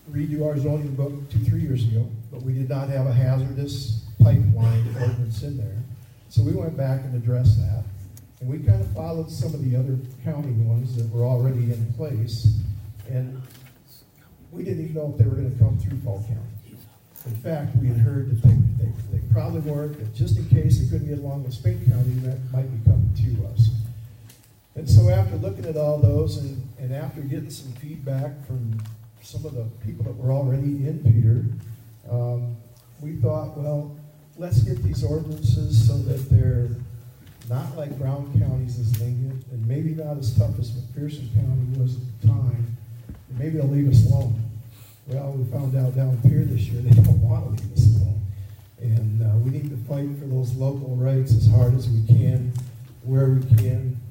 redo our zoning book 2-3 years ago, but we did not have a hazardous pipeline ordinance in there. So we went back and addressed that. And we kind of followed some of the other county ones that were already in place. And we didn't even know if they were going to come through Fall County. In fact, we had heard that they probably weren't, but just in case they couldn't get along with Spink County, that might be coming to us. And so after looking at all those and after getting some feedback from some of the people that were already in Peter, we thought, well, let's get these ordinances so that they're not like Brown County's is lenient, and maybe not as tough as McPherson County was at the time. And maybe they'll leave us alone. Well, we found out down here this year they don't want to leave us alone. And we need to fight for those local rights as hard as we can, where we can.